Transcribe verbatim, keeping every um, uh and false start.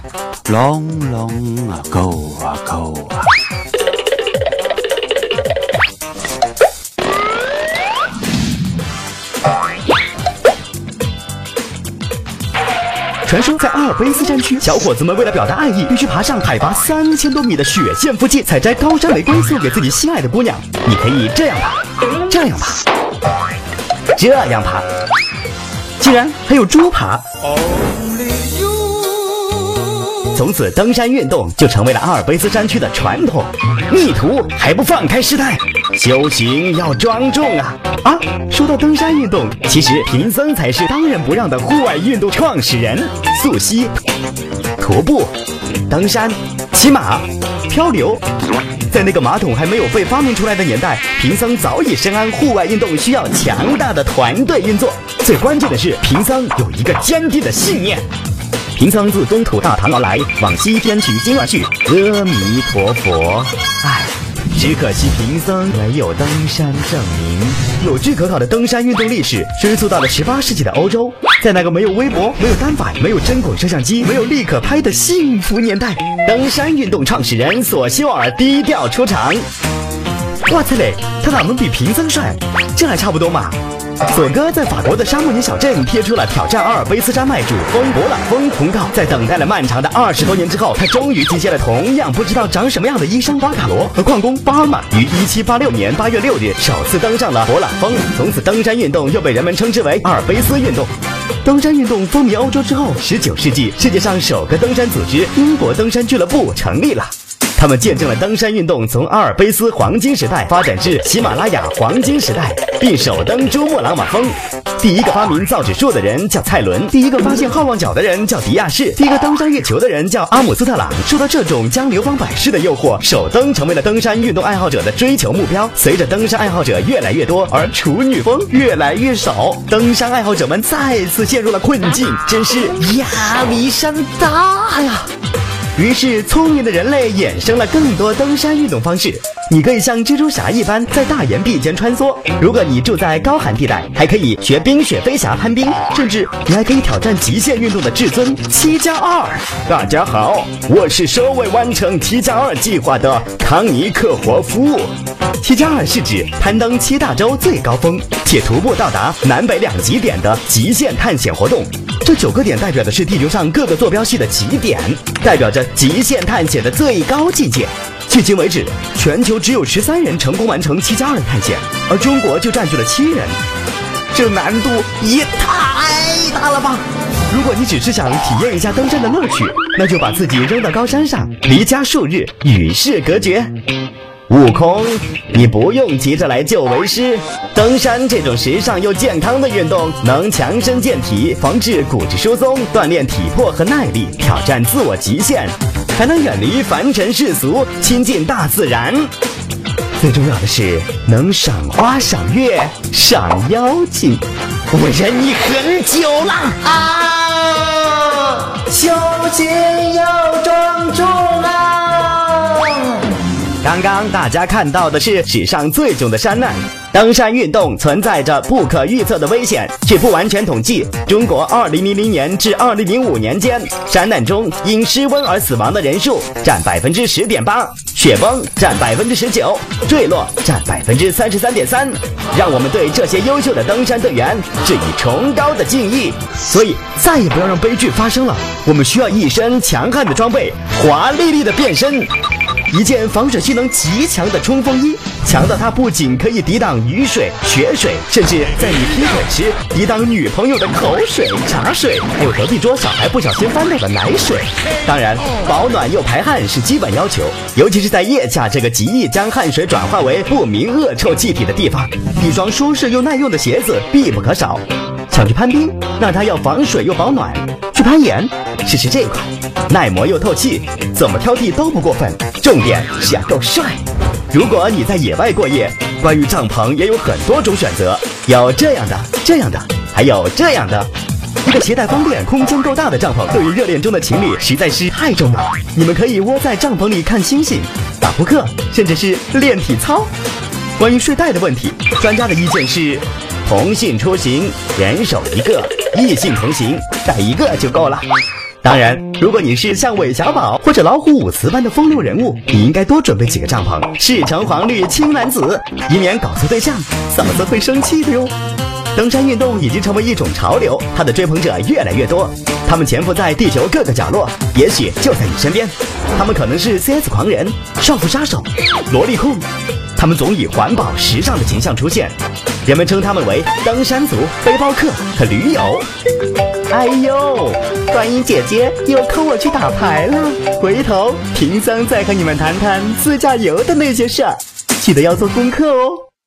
Long long ago ago 啊。 传说在阿尔卑斯山区，小伙子们为了表达爱意，必须爬上海拔三千多米的雪线附近，采摘高山玫瑰送给自己心爱的姑娘。你可以这样爬，这样爬，这样爬，竟然还有猪爬。从此，登山运动就成为了阿尔卑斯山区的传统。逆徒还不放开师太，修行要庄重啊！啊，说到登山运动，其实贫僧才是当仁不让的户外运动创始人。溯溪、徒步、登山、骑马、漂流，在那个马桶还没有被发明出来的年代，贫僧早已深谙户外运动需要强大的团队运作。最关键的是，贫僧有一个坚定的信念。贫僧自东土大唐而来，往西天取经而去。阿弥陀佛。唉，只可惜贫僧没有登山证明。有据可考的登山运动历史追溯到了十八世纪的欧洲，在那个没有微博、没有单反、没有针孔摄像机、没有立可拍的幸福年代，登山运动创始人索修尔低调出场。哇塞嘞，他哪能比贫僧帅？这还差不多嘛。索哥在法国的沙漠尼小镇贴出了挑战阿尔卑斯山脉主峰勃朗峰通告，在等待了漫长的二十多年之后，他终于集结了同样不知道长什么样的医生巴卡罗和矿工巴尔玛，于一七八六年八月六日首次登上了勃朗峰。从此，登山运动又被人们称之为阿尔卑斯运动。登山运动风靡欧洲之后，十九世纪世界上首个登山组织英国登山俱乐部成立了。他们见证了登山运动从阿尔卑斯黄金时代发展至喜马拉雅黄金时代，并首登珠穆朗玛峰。第一个发明造纸术的人叫蔡伦，第一个发现好望角的人叫迪亚士，第一个登上月球的人叫阿姆斯特朗。受到这种将流芳百世的诱惑，首登成为了登山运动爱好者的追求目标。随着登山爱好者越来越多，而处女峰越来越少，登山爱好者们再次陷入了困境，真是压力山大呀！于是，聪明的人类衍生了更多登山运动方式。你可以像蜘蛛侠一般在大岩壁间穿梭，如果你住在高寒地带，还可以学冰雪飞侠攀冰，甚至你还可以挑战极限运动的至尊七加二。大家好，我是首位完成七加二计划的康尼克霍夫。七加二是指攀登七大洲最高峰，且徒步到达南北两极点的极限探险活动。这九个点代表的是地球上各个坐标系的极点，代表着极限探险的最高境界。迄今为止，全球只有十三人成功完成七加二探险，而中国就占据了七人，这难度也太大了吧！如果你只是想体验一下登山的乐趣，那就把自己扔到高山上，离家数日，与世隔绝。悟空，你不用急着来救为师。登山这种时尚又健康的运动，能强身健体，防治骨质疏松，锻炼体魄和耐力，挑战自我极限，还能远离凡尘世俗，亲近大自然。最重要的是，能赏花、赏月、赏妖精。我忍你很久了啊！修行要庄重啊！刚刚大家看到的是史上最囧的山难。登山运动存在着不可预测的危险。据不完全统计，中国二零零零年至二零零五年间，山难中因失温而死亡的人数占百分之十点八，雪崩占百分之十九，坠落占百分之三十三点三。让我们对这些优秀的登山队员致以崇高的敬意。所以，再也不要让悲剧发生了。我们需要一身强悍的装备，华丽丽的变身。一件防水性能极强的冲锋衣，强到它不仅可以抵挡雨水、雪水，甚至在你劈腿时抵挡女朋友的口水、茶水，还有隔壁桌小孩不小心翻到的奶水。当然，保暖又排汗是基本要求，尤其是在腋下这个极易将汗水转化为不明恶臭气体的地方，一双舒适又耐用的鞋子必不可少。想去攀冰，那它要防水又保暖；去攀岩，试试这款，耐磨又透气，怎么挑剔都不过分。重点是要够帅。如果你在野外过夜，关于帐篷也有很多种选择，有这样的、这样的，还有这样的。一个携带方便、空间够大的帐篷，对于热恋中的情侣实在是太重要。你们可以窝在帐篷里看星星、打扑克，甚至是练体操。关于睡袋的问题，专家的意见是：同性出行，人手一个；异性同行，带一个就够了。 当然，如果你是像韦小宝或者老虎伍兹般的风流人物，你应该多准备几个帐篷，是橙黄绿青蓝紫，以免搞错对象，嫂子会生气的哟。登山运动已经成为一种潮流，它的追捧者越来越多，他们潜伏在地球各个角落，也许就在你身边。他们可能是 C S 狂人、少妇杀手、萝莉控，他们总以环保时尚的形象出现，人们称他们为登山族、背包客和驴友。哎呦，观音姐姐又扣我去打牌了，回头婷桑再和你们谈谈自驾游的那些事儿，记得要做功课哦。